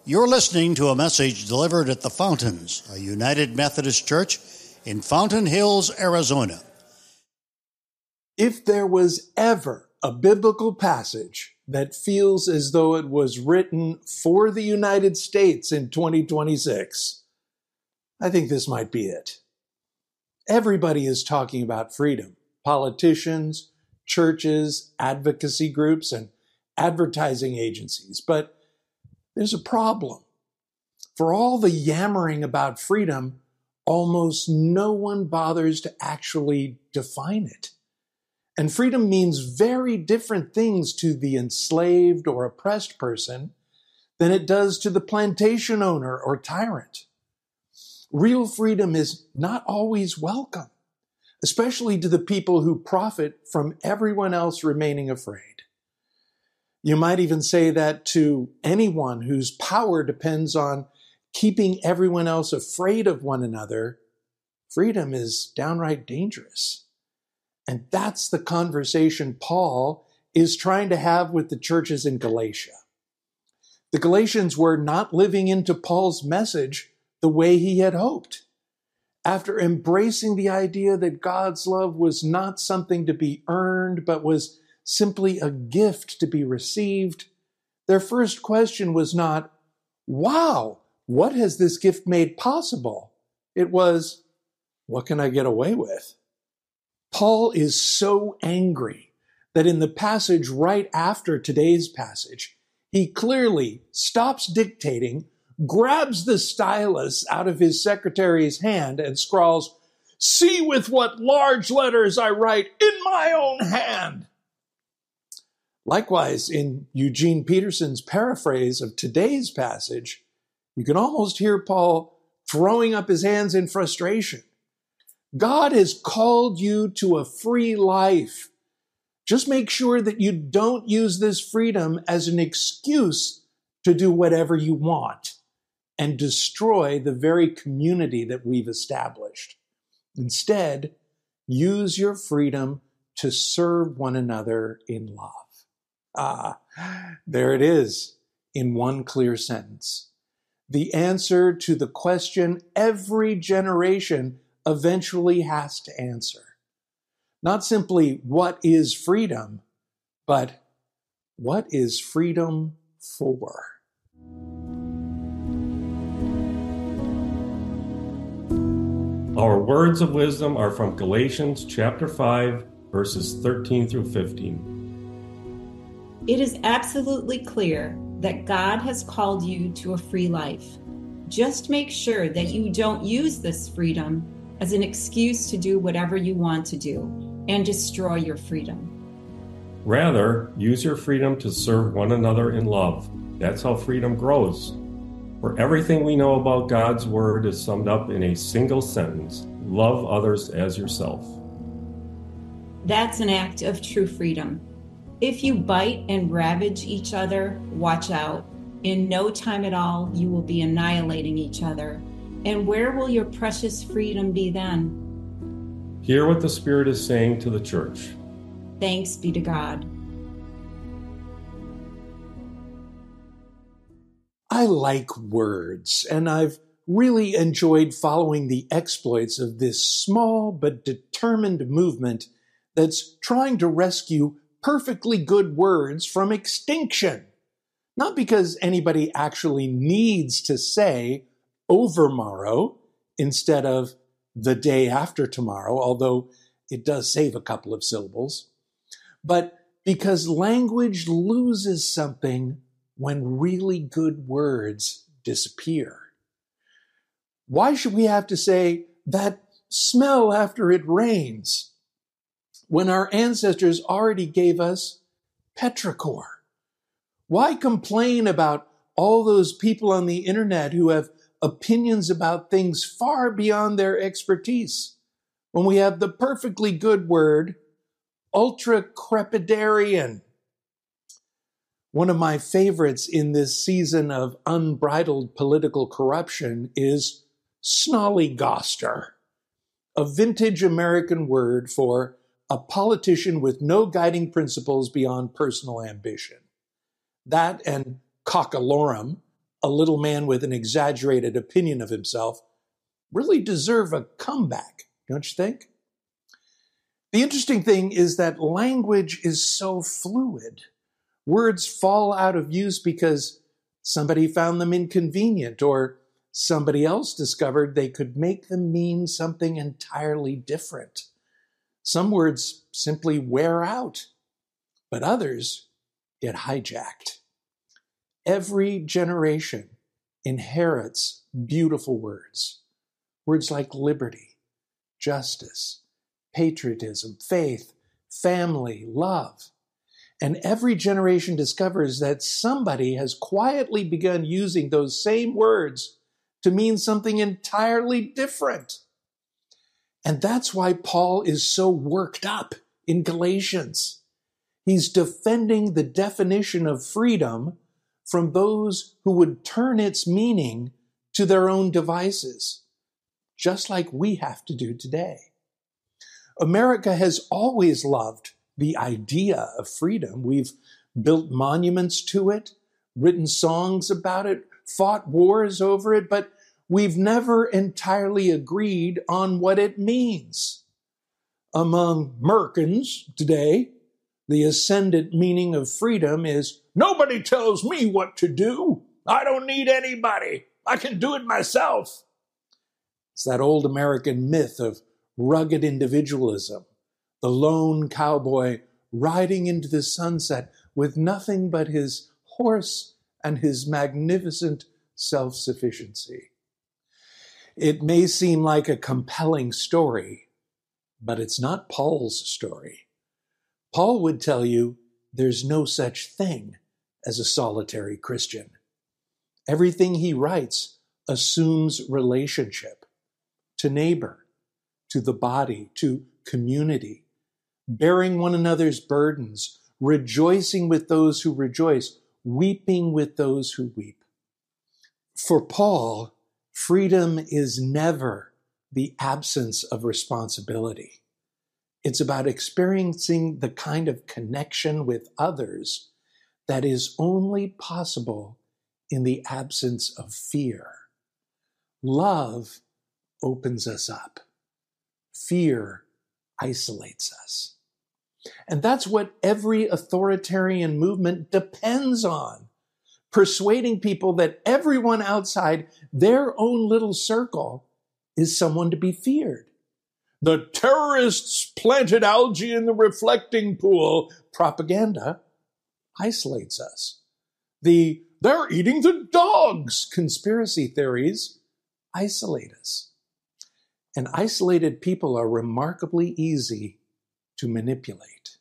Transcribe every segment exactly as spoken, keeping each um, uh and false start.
You're listening to a message delivered at the Fountains, a United Methodist Church in Fountain Hills, Arizona. If there was ever a biblical passage that feels as though it was written for the United States in twenty twenty-six, I think this might be it. Everybody is talking about freedom. Politicians, churches, advocacy groups, and advertising agencies. But there's a problem. For all the yammering about freedom, almost no one bothers to actually define it. And freedom means very different things to the enslaved or oppressed person than it does to the plantation owner or tyrant. Real freedom is not always welcome, especially to the people who profit from everyone else remaining afraid. You might even say that to anyone whose power depends on keeping everyone else afraid of one another. Freedom is downright dangerous. And that's the conversation Paul is trying to have with the churches in Galatia. The Galatians were not living into Paul's message the way he had hoped. After embracing the idea that God's love was not something to be earned, but was simply a gift to be received, their first question was not, wow, what has this gift made possible? It was, what can I get away with? Paul is so angry that in the passage right after today's passage, he clearly stops dictating, grabs the stylus out of his secretary's hand and scrawls, "See with what large letters I write in my own hand." Likewise, in Eugene Peterson's paraphrase of today's passage, you can almost hear Paul throwing up his hands in frustration. God has called you to a free life. Just make sure that you don't use this freedom as an excuse to do whatever you want and destroy the very community that we've established. Instead, use your freedom to serve one another in love. Ah, there it is in one clear sentence. The answer to the question every generation eventually has to answer. Not simply what is freedom, but what is freedom for? Our words of wisdom are from Galatians chapter five, verses thirteen through fifteen. It is absolutely clear that God has called you to a free life. Just make sure that you don't use this freedom as an excuse to do whatever you want to do and destroy your freedom. Rather, use your freedom to serve one another in love. That's how freedom grows. For everything we know about God's word is summed up in a single sentence: love others as yourself. That's an act of true freedom. If you bite and ravage each other, watch out. In no time at all, you will be annihilating each other. And where will your precious freedom be then? Hear what the Spirit is saying to the church. Thanks be to God. I like words, and I've really enjoyed following the exploits of this small but determined movement that's trying to rescue perfectly good words from extinction. Not because anybody actually needs to say overmorrow instead of the day after tomorrow, although it does save a couple of syllables, but because language loses something when really good words disappear. Why should we have to say that smell after it rains when our ancestors already gave us petrichor? Why complain about all those people on the internet who have opinions about things far beyond their expertise when we have the perfectly good word ultra-crepidarian? One of my favorites in this season of unbridled political corruption is snollygoster, a vintage American word for a politician with no guiding principles beyond personal ambition. That and cockalorum, a little man with an exaggerated opinion of himself, really deserve a comeback, don't you think? The interesting thing is that language is so fluid. Words fall out of use because somebody found them inconvenient, or somebody else discovered they could make them mean something entirely different. Some words simply wear out, but others get hijacked. Every generation inherits beautiful words. Words like liberty, justice, patriotism, faith, family, love. And every generation discovers that somebody has quietly begun using those same words to mean something entirely different. And that's why Paul is so worked up in Galatians. He's defending the definition of freedom from those who would turn its meaning to their own devices, just like we have to do today. America has always loved the idea of freedom. We've built monuments to it, written songs about it, fought wars over it, but we've never entirely agreed on what it means. Among Americans today, the ascendant meaning of freedom is, nobody tells me what to do. I don't need anybody. I can do it myself. It's that old American myth of rugged individualism, the lone cowboy riding into the sunset with nothing but his horse and his magnificent self-sufficiency. It may seem like a compelling story, but it's not Paul's story. Paul would tell you there's no such thing as a solitary Christian. Everything he writes assumes relationship to neighbor, to the body, to community, bearing one another's burdens, rejoicing with those who rejoice, weeping with those who weep. For Paul, freedom is never the absence of responsibility. It's about experiencing the kind of connection with others that is only possible in the absence of fear. Love opens us up. Fear isolates us. And that's what every authoritarian movement depends on, persuading people that everyone outside their own little circle is someone to be feared. The terrorists planted algae in the reflecting pool propaganda isolates us. The they're eating the dogs conspiracy theories isolate us. And isolated people are remarkably easy to manipulate.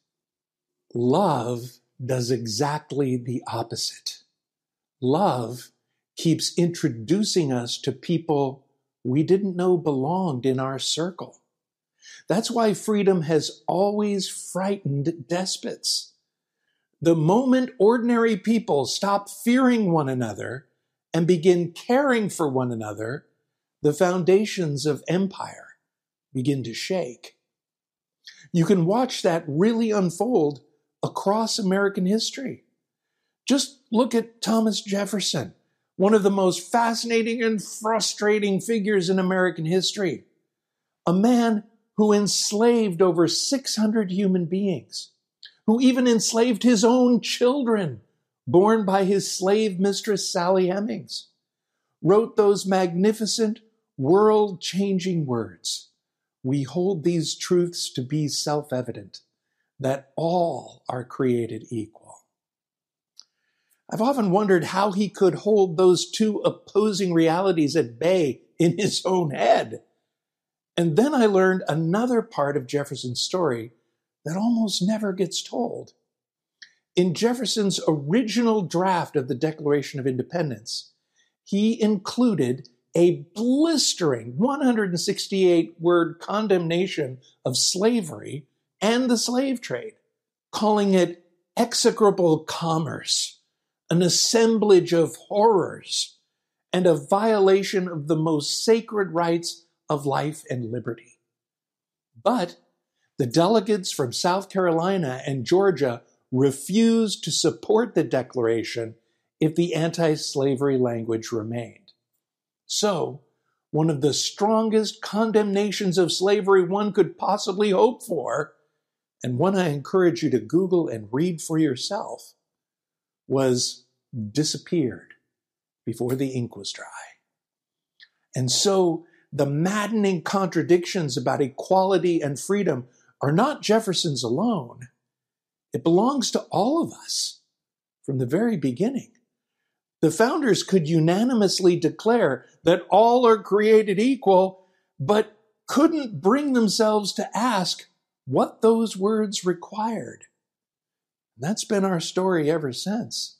Love does exactly the opposite. Love keeps introducing us to people we didn't know belonged in our circle. That's why freedom has always frightened despots. The moment ordinary people stop fearing one another and begin caring for one another, the foundations of empire begin to shake. You can watch that really unfold across American history. Just look at Thomas Jefferson, one of the most fascinating and frustrating figures in American history. A man who enslaved over six hundred human beings, who even enslaved his own children, born by his slave mistress Sally Hemings, wrote those magnificent, world-changing words. We hold these truths to be self-evident, that all are created equal. I've often wondered how he could hold those two opposing realities at bay in his own head. And then I learned another part of Jefferson's story that almost never gets told. In Jefferson's original draft of the Declaration of Independence, he included a blistering one hundred sixty-eight word condemnation of slavery and the slave trade, calling it execrable commerce, an assemblage of horrors, and a violation of the most sacred rights of life and liberty. But the delegates from South Carolina and Georgia refused to support the declaration if the anti-slavery language remained. So, one of the strongest condemnations of slavery one could possibly hope for, and one I encourage you to Google and read for yourself, was disappeared before the ink was dry. And so the maddening contradictions about equality and freedom are not Jefferson's alone. It belongs to all of us from the very beginning. The founders could unanimously declare that all are created equal, but couldn't bring themselves to ask what those words required. And that's been our story ever since.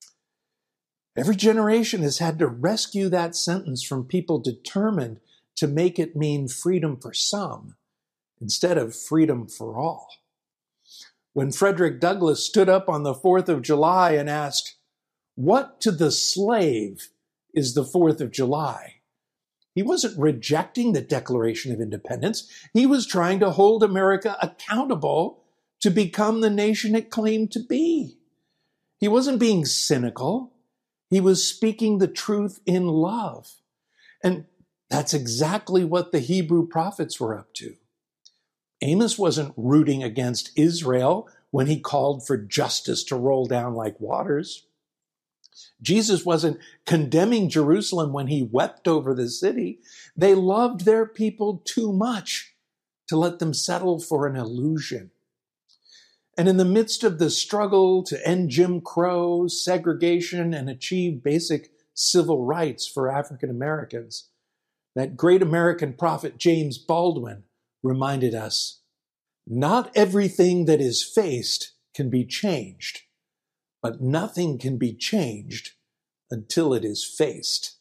Every generation has had to rescue that sentence from people determined to make it mean freedom for some instead of freedom for all. When Frederick Douglass stood up on the fourth of July and asked, "What to the slave is the fourth of July?" he wasn't rejecting the Declaration of Independence. He was trying to hold America accountable to become the nation it claimed to be. He wasn't being cynical. He was speaking the truth in love. And that's exactly what the Hebrew prophets were up to. Amos wasn't rooting against Israel when he called for justice to roll down like waters. Jesus wasn't condemning Jerusalem when he wept over the city. They loved their people too much to let them settle for an illusion. And in the midst of the struggle to end Jim Crow, segregation, and achieve basic civil rights for African Americans, that great American prophet James Baldwin reminded us, not everything that is faced can be changed, but nothing can be changed until it is faced.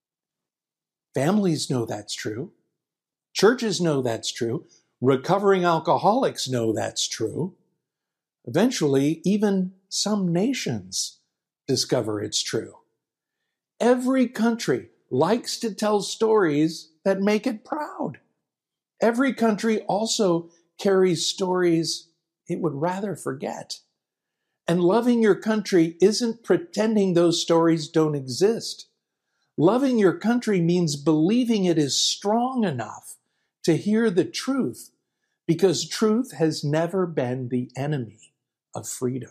Families know that's true. Churches know that's true. Recovering alcoholics know that's true. Eventually, even some nations discover it's true. Every country likes to tell stories that make it proud. Every country also carries stories it would rather forget. And loving your country isn't pretending those stories don't exist. Loving your country means believing it is strong enough to hear the truth, because truth has never been the enemy of freedom.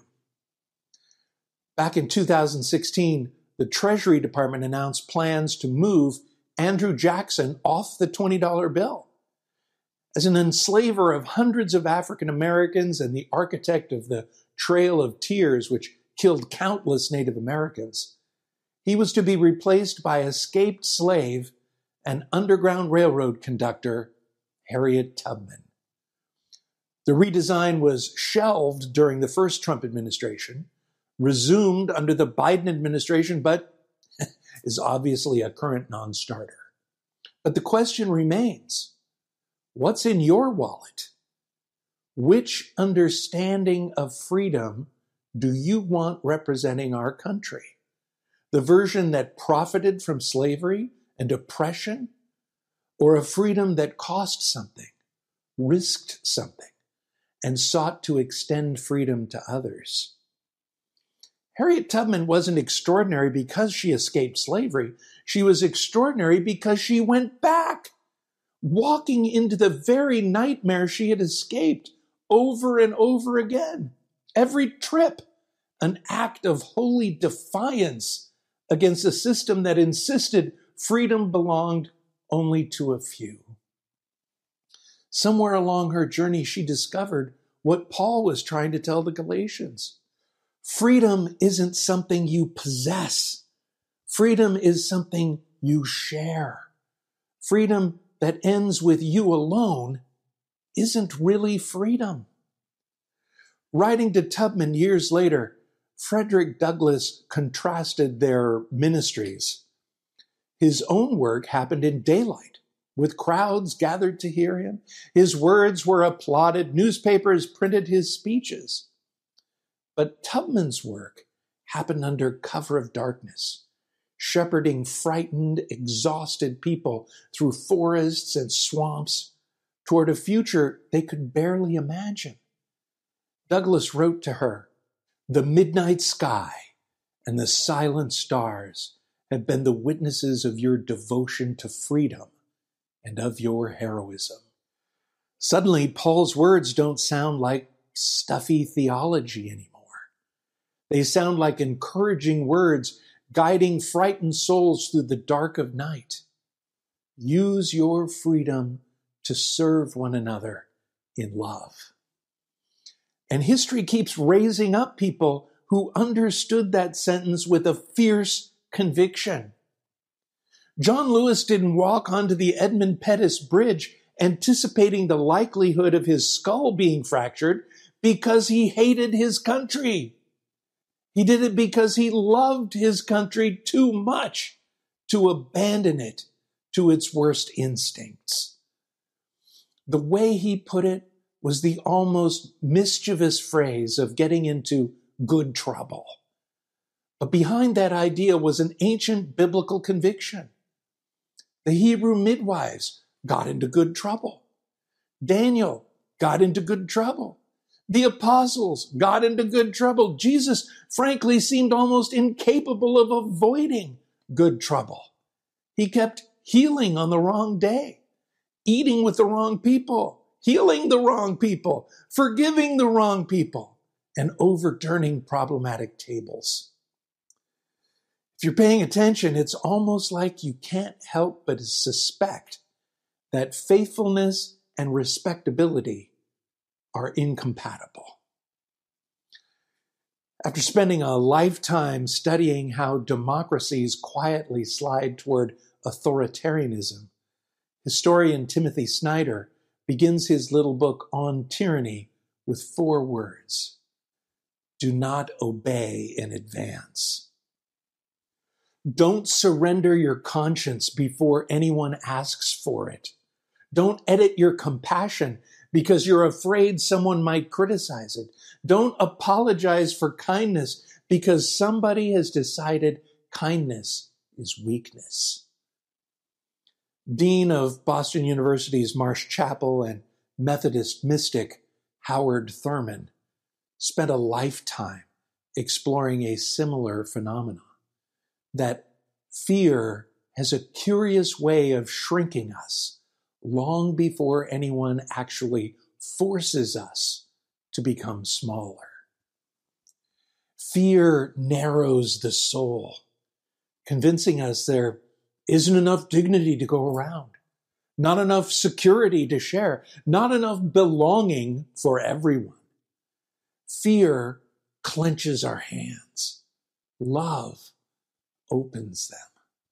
Back in two thousand sixteen, the Treasury Department announced plans to move Andrew Jackson off the twenty dollar bill. As an enslaver of hundreds of African Americans and the architect of the Trail of Tears, which killed countless Native Americans, he was to be replaced by escaped slave and Underground Railroad conductor Harriet Tubman. The redesign was shelved during the first Trump administration, resumed under the Biden administration, but is obviously a current non-starter. But the question remains, what's in your wallet? Which understanding of freedom do you want representing our country? The version that profited from slavery and oppression, or a freedom that cost something, risked something, and sought to extend freedom to others? Harriet Tubman wasn't extraordinary because she escaped slavery. She was extraordinary because she went back, walking into the very nightmare she had escaped over and over again. Every trip, an act of holy defiance against a system that insisted freedom belonged only to a few. Somewhere along her journey, she discovered what Paul was trying to tell the Galatians. Freedom isn't something you possess. Freedom is something you share. Freedom that ends with you alone isn't really freedom. Writing to Tubman years later, Frederick Douglass contrasted their ministries. His own work happened in daylight, with crowds gathered to hear him. His words were applauded. Newspapers printed his speeches. But Tubman's work happened under cover of darkness, shepherding frightened, exhausted people through forests and swamps toward a future they could barely imagine. Douglass wrote to her, "The midnight sky and the silent stars have been the witnesses of your devotion to freedom and of your heroism. Suddenly, Paul's words don't sound like stuffy theology anymore. They sound like encouraging words guiding frightened souls through the dark of night. Use your freedom to serve one another in love. And history keeps raising up people who understood that sentence with a fierce conviction. John Lewis didn't walk onto the Edmund Pettus Bridge anticipating the likelihood of his skull being fractured because he hated his country. He did it because he loved his country too much to abandon it to its worst instincts. The way he put it was the almost mischievous phrase of getting into good trouble. But behind that idea was an ancient biblical conviction. The Hebrew midwives got into good trouble. Daniel got into good trouble. The apostles got into good trouble. Jesus, frankly, seemed almost incapable of avoiding good trouble. He kept healing on the wrong day, eating with the wrong people, healing the wrong people, forgiving the wrong people, and overturning problematic tables. If you're paying attention, it's almost like you can't help but suspect that faithfulness and respectability are incompatible. After spending a lifetime studying how democracies quietly slide toward authoritarianism, historian Timothy Snyder begins his little book on tyranny with four words: do not obey in advance. Don't surrender your conscience before anyone asks for it. Don't edit your compassion because you're afraid someone might criticize it. Don't apologize for kindness because somebody has decided kindness is weakness. Dean of Boston University's Marsh Chapel and Methodist mystic Howard Thurman spent a lifetime exploring a similar phenomenon, that fear has a curious way of shrinking us long before anyone actually forces us to become smaller. Fear narrows the soul, convincing us there isn't enough dignity to go around, not enough security to share, not enough belonging for everyone. Fear clenches our hands. Love opens them.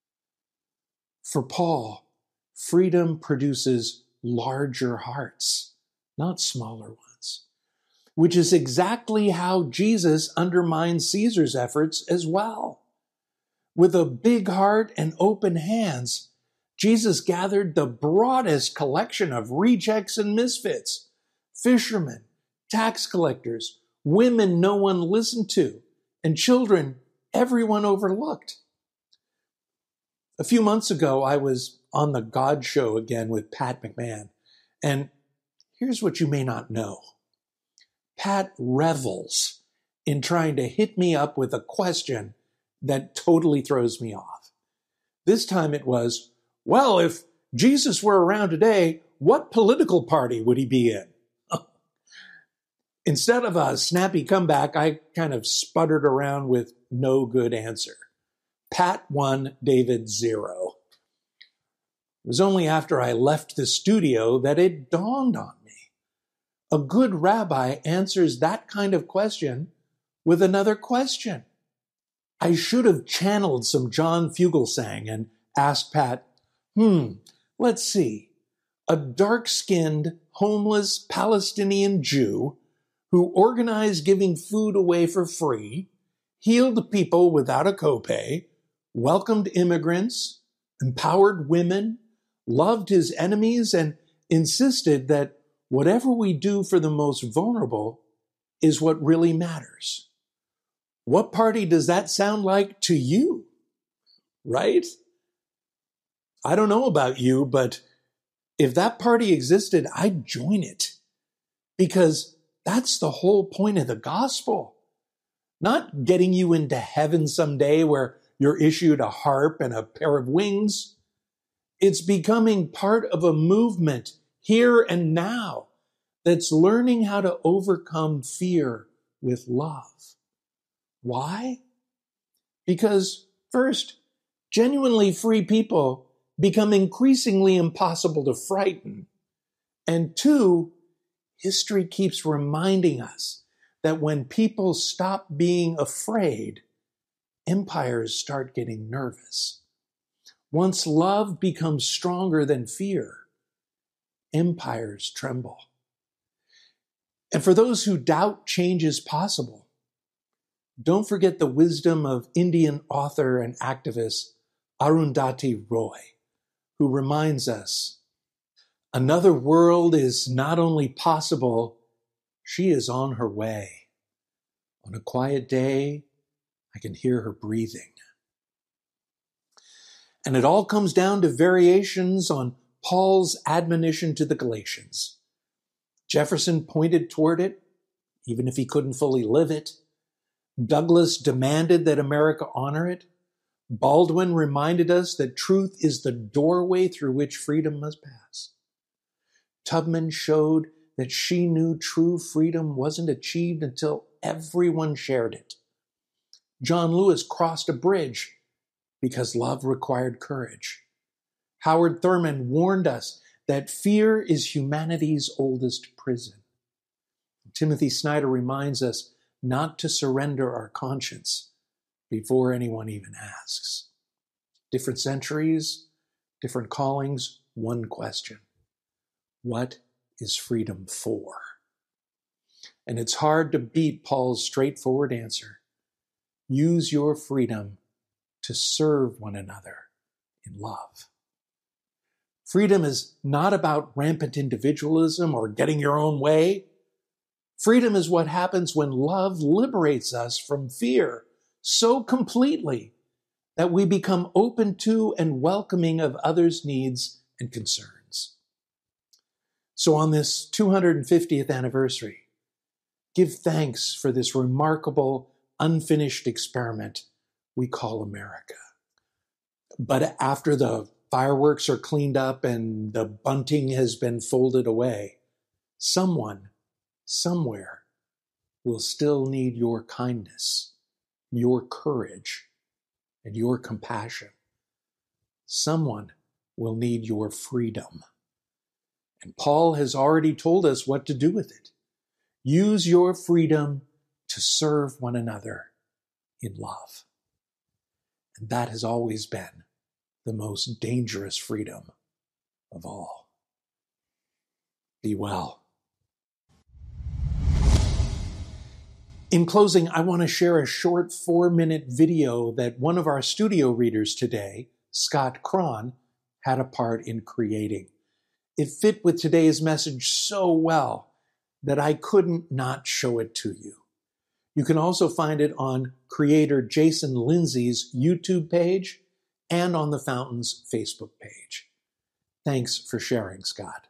For Paul, freedom produces larger hearts, not smaller ones, which is exactly how Jesus undermined Caesar's efforts as well. With a big heart and open hands, Jesus gathered the broadest collection of rejects and misfits, fishermen, tax collectors, women no one listened to, and children everyone overlooked. A few months ago, I was on the God Show again with Pat McMahon, and here's what you may not know. Pat revels in trying to hit me up with a question that totally throws me off. This time it was, well, if Jesus were around today, what political party would he be in? Instead of a snappy comeback, I kind of sputtered around with no good answer. Pat one, David zero. It was only after I left the studio that it dawned on me. A good rabbi answers that kind of question with another question. I should have channeled some John Fugelsang and asked Pat, hmm, let's see, a dark-skinned, homeless Palestinian Jew who organized giving food away for free, healed people without a copay, welcomed immigrants, empowered women, loved his enemies, and insisted that whatever we do for the most vulnerable is what really matters. What party does that sound like to you? Right? I don't know about you, but if that party existed, I'd join it. Because that's the whole point of the gospel. not getting you into heaven someday where you're issued a harp and a pair of wings. It's becoming part of a movement here and now that's learning how to overcome fear with love. Why? Because first, genuinely free people become increasingly impossible to frighten. And two, history keeps reminding us that when people stop being afraid, empires start getting nervous. Once love becomes stronger than fear, empires tremble. And for those who doubt change is possible, don't forget the wisdom of Indian author and activist Arundhati Roy, who reminds us, another world is not only possible, she is on her way. On a quiet day, I can hear her breathing. And it all comes down to variations on Paul's admonition to the Galatians. Jefferson pointed toward it, even if he couldn't fully live it. Douglass demanded that America honor it. Baldwin reminded us that truth is the doorway through which freedom must pass. Tubman showed that she knew true freedom wasn't achieved until everyone shared it. John Lewis crossed a bridge because love required courage. Howard Thurman warned us that fear is humanity's oldest prison. Timothy Snyder reminds us not to surrender our conscience before anyone even asks. Different centuries, different callings, one question. What is freedom for? And it's hard to beat Paul's straightforward answer. Use your freedom to serve one another in love. Freedom is not about rampant individualism or getting your own way. Freedom is what happens when love liberates us from fear so completely that we become open to and welcoming of others' needs and concerns. So on this two hundred fiftieth anniversary, give thanks for this remarkable, unfinished experiment we call America. But after the fireworks are cleaned up and the bunting has been folded away, someone, somewhere, will still need your kindness, your courage, and your compassion. Someone will need your freedom. And Paul has already told us what to do with it. Use your freedom to serve one another in love. And that has always been the most dangerous freedom of all. Be well. In closing, I want to share a short four-minute video that one of our studio readers today, Scott Cron, had a part in creating. It fit with today's message so well that I couldn't not show it to you. You can also find it on creator Jason Lindsay's YouTube page and on the Fountain's Facebook page. Thanks for sharing, Scott.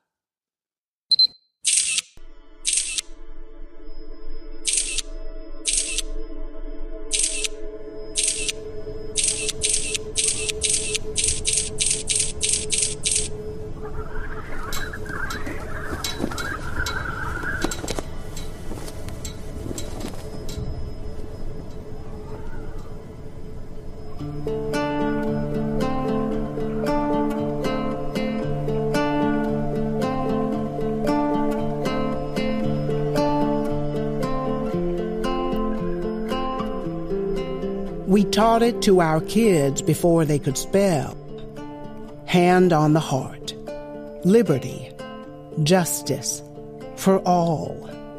We taught it to our kids before they could spell. Hand on the heart. Liberty. Justice. For all.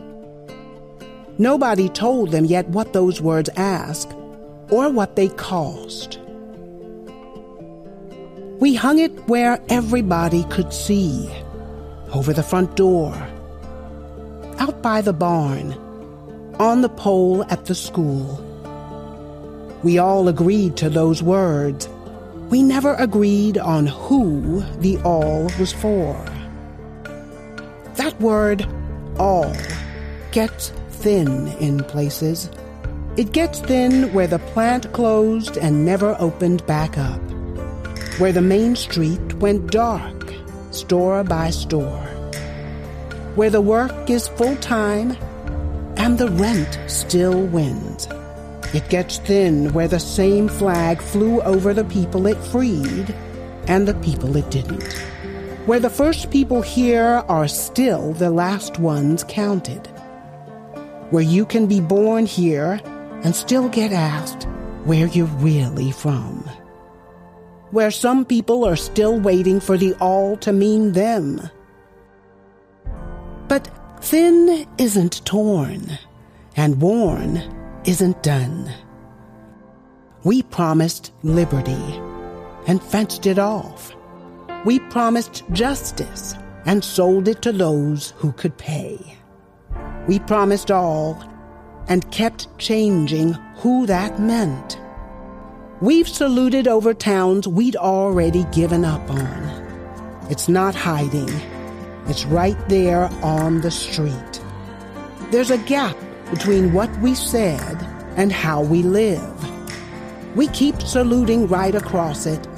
Nobody told them yet what those words ask or what they cost. We hung it where everybody could see. Over the front door. Out by the barn. On the pole at the school. We all agreed to those words. We never agreed on who the all was for. That word, all, gets thin in places. It gets thin where the plant closed and never opened back up, where the main street went dark, store by store, where the work is full-time and the rent still wins. It gets thin where the same flag flew over the people it freed and the people it didn't, where the first people here are still the last ones counted, where you can be born here and still get asked where you're really from, where some people are still waiting for the all to mean them. But thin isn't torn, and worn isn't done. We promised liberty and fenced it off. We promised justice and sold it to those who could pay. We promised all and kept changing who that meant. We've saluted over towns we'd already given up on. It's not hiding. It's right there on the street. There's a gap between what we said and how we live. We keep saluting right across it.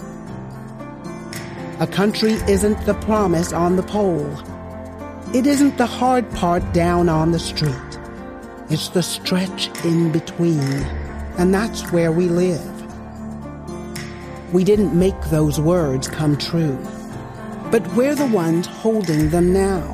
A country isn't the promise on the pole. It isn't the hard part down on the street. It's the stretch in between, and that's where we live. We didn't make those words come true, but we're the ones holding them now.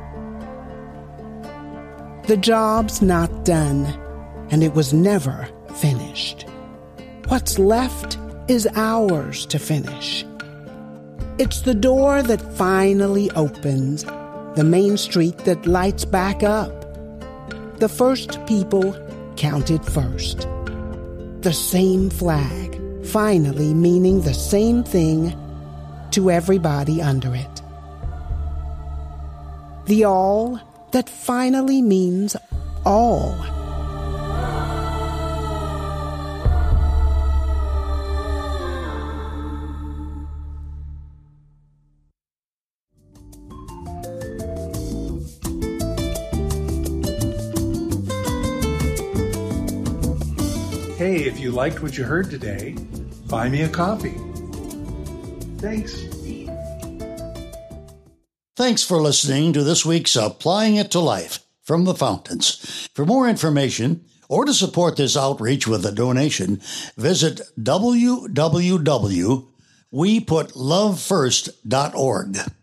The job's not done, and it was never finished. What's left is ours to finish. It's the door that finally opens, the main street that lights back up. The first people counted first. The same flag, finally meaning the same thing to everybody under it. The all that finally means all. Hey, if you liked what you heard today, buy me a coffee. Thanks. Thanks for listening to this week's Applying It to Life from the Fountains. For more information or to support this outreach with a donation, visit w w w dot we put love first dot org.